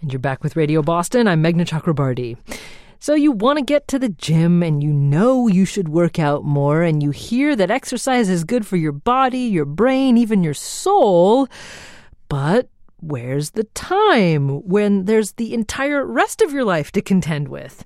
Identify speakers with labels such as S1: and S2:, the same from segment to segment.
S1: And you're back with Radio Boston. I'm Meghna Chakrabarty. So you want to get to the gym and you know you should work out more and you hear that exercise is good for your body, your brain, even your soul. But where's the time when there's the entire rest of your life to contend with?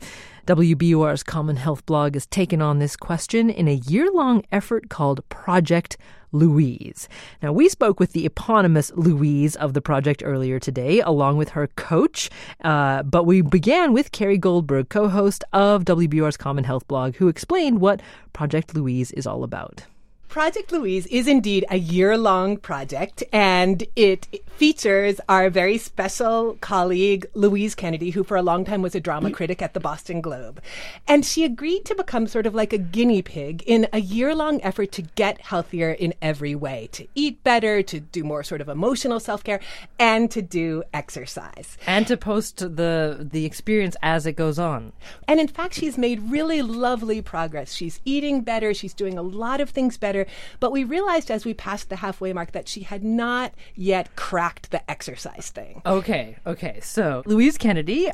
S1: WBUR's Common Health blog has taken on this question in a year-long effort called Project Louise. Now, we spoke with the eponymous Louise of the project earlier today, along with her coach. But we began with Carrie Goldberg, co-host of WBUR's Common Health blog, who explained what Project Louise is all about.
S2: Project Louise is indeed a year-long project, and it features our very special colleague, Louise Kennedy, who for a long time was a drama critic at the Boston Globe. And she agreed to become sort of like a guinea pig in a year-long effort to get healthier in every way, to eat better, to do more sort of emotional self-care, and to do exercise.
S1: And to post the experience as it goes on.
S2: And in fact, she's made really lovely progress. She's eating better. She's doing a lot of things better. But we realized as we passed the halfway mark that she had not yet cracked the exercise thing.
S1: Okay. So Louise Kennedy,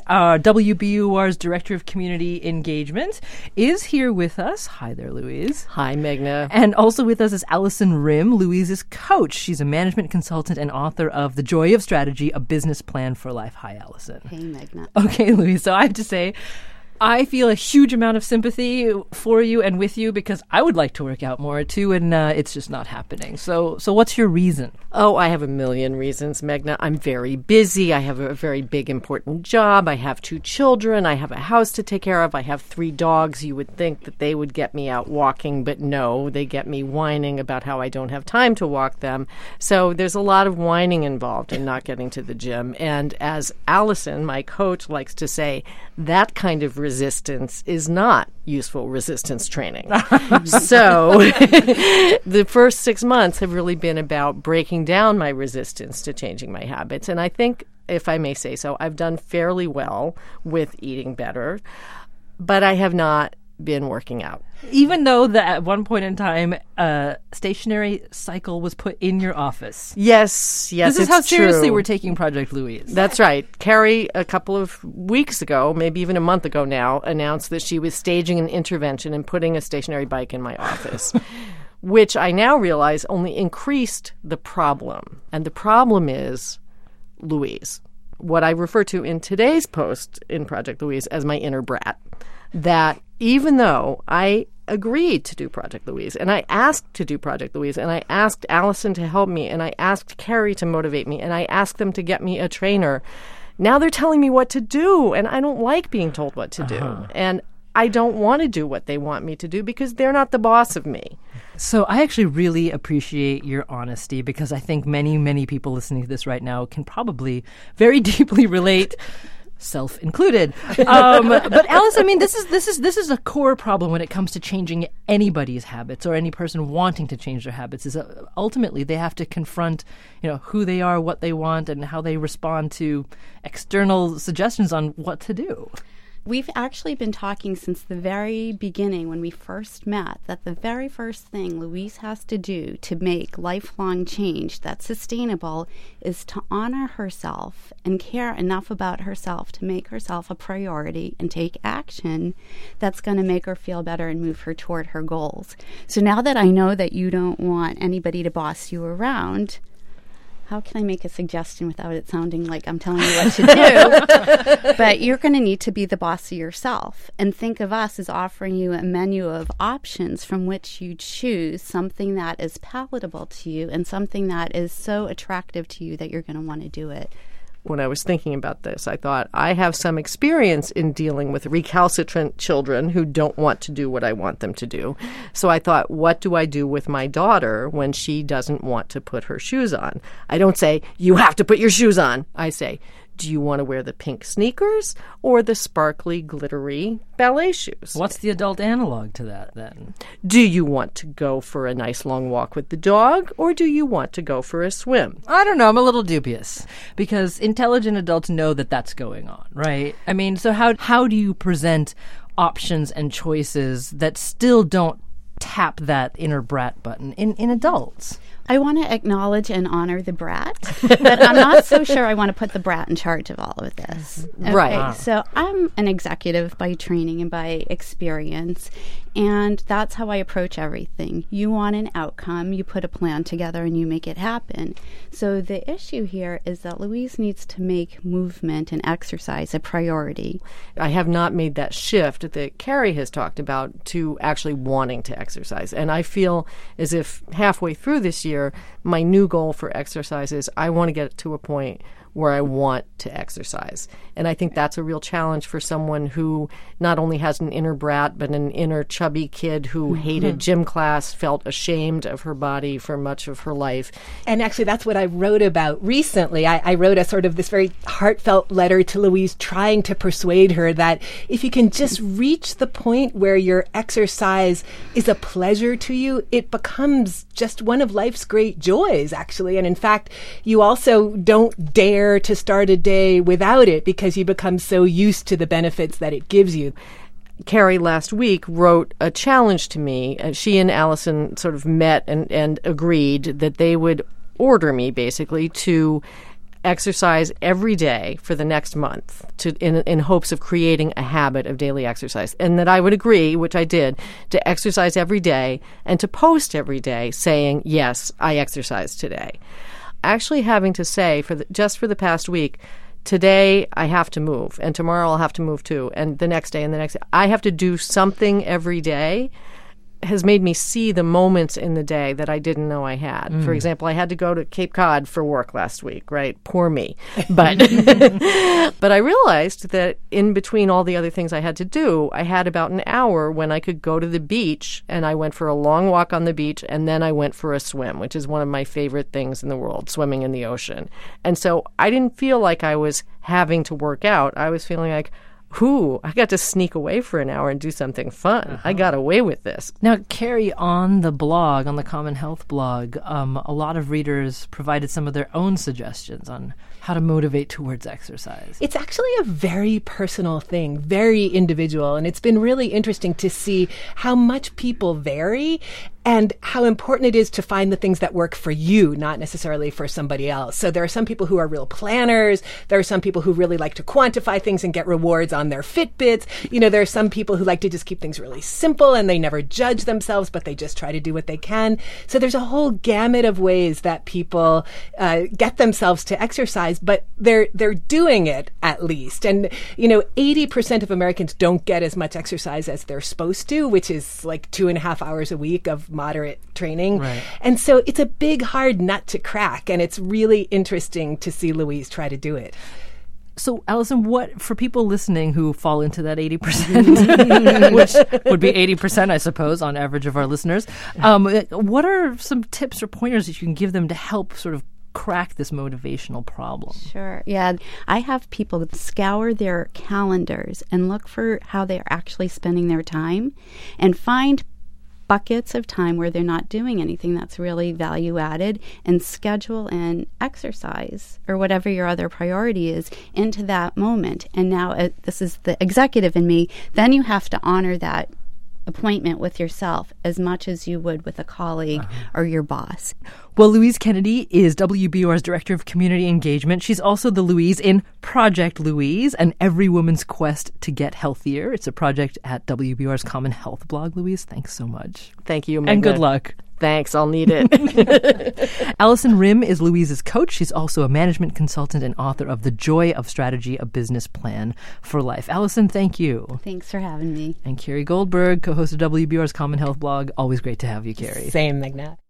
S1: WBUR's Director of Community Engagement, is here with us. Hi there, Louise.
S3: Hi, Meghna.
S1: And also with us is Allison Rim, Louise's coach. She's a management consultant and author of The Joy of Strategy, A Business Plan for Life. Hi, Allison.
S4: Hey, Meghna.
S1: Okay, Louise. So I have to say, I feel a huge amount of sympathy for you and with you because I would like to work out more too, and it's just not happening. So what's your reason?
S3: Oh, I have a million reasons, Meghna. I'm very busy. I have a very big, important job. I have 2 children. I have a house to take care of. I have 3 dogs. You would think that they would get me out walking, but no, they get me whining about how I don't have time to walk them. So there's a lot of whining involved in not getting to the gym. And as Allison, my coach, likes to say, that kind of resistance is not useful resistance training. So the first 6 months have really been about breaking down my resistance to changing my habits. And I think, if I may say so, I've done fairly well with eating better, but I have not been working out.
S1: Even though at one point in time, a stationary cycle was put in your office.
S3: Yes,
S1: This is how seriously
S3: true.
S1: we're taking Project Louise.
S3: That's right. Carrie, a couple of weeks ago, maybe even a month ago now, announced that she was staging an intervention and putting a stationary bike in my office, which I now realize only increased the problem. And the problem is Louise, what I refer to in today's post in Project Louise as my inner brat, that even though I agreed to do Project Louise, and I asked to do Project Louise, and I asked Allison to help me, and I asked Carrie to motivate me, and I asked them to get me a trainer, now they're telling me what to do, and I don't like being told what to do. And I don't want to do what they want me to do because they're not the boss of me.
S1: So I actually really appreciate your honesty because I think many, many people listening to this right now can probably very deeply relate, self included. But Alice, I mean, this is a core problem when it comes to changing anybody's habits or any person wanting to change their habits. Is ultimately they have to confront, who they are, what they want, and how they respond to external suggestions on what to do.
S4: We've actually been talking since the very beginning when we first met that the very first thing Louise has to do to make lifelong change that's sustainable is to honor herself and care enough about herself to make herself a priority and take action that's going to make her feel better and move her toward her goals. So now that I know that you don't want anybody to boss you around, how can I make a suggestion without it sounding like I'm telling you what to do? But you're going to need to be the boss of yourself and think of us as offering you a menu of options from which you choose something that is palatable to you and something that is so attractive to you that you're going to want to do it.
S3: When I was thinking about this, I thought, I have some experience in dealing with recalcitrant children who don't want to do what I want them to do. So I thought, what do I do with my daughter when she doesn't want to put her shoes on? I don't say, you have to put your shoes on. I say, do you want to wear the pink sneakers or the sparkly, glittery ballet shoes?
S1: What's the adult analog to that, then?
S3: Do you want to go for a nice long walk with the dog or do you want to go for a swim?
S1: I don't know. I'm a little dubious because intelligent adults know that that's going on, right? I mean, so how do you present options and choices that still don't tap that inner brat button in adults?
S4: I want to acknowledge and honor the brat, but I'm not so sure I want to put the brat in charge of all of this. Okay,
S3: Right.
S4: So I'm an executive by training and by experience, and that's how I approach everything. You want an outcome, you put a plan together, and you make it happen. So the issue here is that Louise needs to make movement and exercise a priority.
S3: I have not made that shift that Carrie has talked about to actually wanting to exercise. And I feel as if halfway through this year, my new goal for exercise is I want to get to a point where I want to exercise. And I think that's a real challenge for someone who not only has an inner brat, but an inner chubby kid who hated gym class, felt ashamed of her body for much of her life.
S2: And actually, that's what I wrote about recently. I wrote a sort of this very heartfelt letter to Louise, trying to persuade her that if you can just reach the point where your exercise is a pleasure to you, it becomes just one of life's great joys, actually. And in fact, you also don't dare to start a day without it because you become so used to the benefits that it gives you.
S3: Carrie last week wrote a challenge to me. She and Allison sort of met and agreed that they would order me basically to exercise every day for the next month in hopes of creating a habit of daily exercise. And that I would agree, which I did, to exercise every day and to post every day saying, yes, I exercised today. Actually having to say just for the past week, today I have to move, and tomorrow I'll have to move too, and the next day and the next day. I have to do something every day has made me see the moments in the day that I didn't know I had. For example, I had to go to Cape Cod for work last week, right? Poor me. But but I realized that in between all the other things I had to do, I had about an hour when I could go to the beach, and I went for a long walk on the beach, and then I went for a swim, which is one of my favorite things in the world, swimming in the ocean. And so I didn't feel like I was having to work out. I was feeling like, I got to sneak away for an hour and do something fun. I got away with this.
S1: Now, Carrie, on the blog, on the Common Health blog, a lot of readers provided some of their own suggestions on how to motivate towards exercise.
S2: It's actually a very personal thing, very individual, and it's been really interesting to see how much people vary and how important it is to find the things that work for you, not necessarily for somebody else. So there are some people who are real planners. There are some people who really like to quantify things and get rewards on their Fitbits. You know, there are some people who like to just keep things really simple and they never judge themselves, but they just try to do what they can. So there's a whole gamut of ways that people get themselves to exercise, but they're doing it at least. And, 80% of Americans don't get as much exercise as they're supposed to, which is like 2.5 hours a week of moderate training.
S1: Right.
S2: And so it's a big, hard nut to crack. And it's really interesting to see Louise try to do it.
S1: So, Allison, what, for people listening who fall into that 80%, which would be 80%, I suppose, on average of our listeners, what are some tips or pointers that you can give them to help sort of crack this motivational problem?
S4: Sure. Yeah. I have people scour their calendars and look for how they're actually spending their time and find buckets of time where they're not doing anything that's really value added and schedule an exercise or whatever your other priority is into that moment. And now this is the executive in me. Then you have to honor that appointment with yourself as much as you would with a colleague or your boss.
S1: Well, Louise Kennedy is WBUR's Director of Community Engagement. She's also the Louise in Project Louise, an every woman's quest to get healthier. It's a project at WBUR's Common Health blog. Louise, thanks so much.
S3: Thank you, Megna.
S1: And good luck.
S3: Thanks, I'll need it.
S1: Allison Rim is Louise's coach. She's also a management consultant and author of The Joy of Strategy, a business plan for life. Allison, thank you.
S4: Thanks for having me.
S1: And Carrie Goldberg, co-host of WBUR's Common Health blog. Always great to have you, Carrie.
S2: Same, Megna.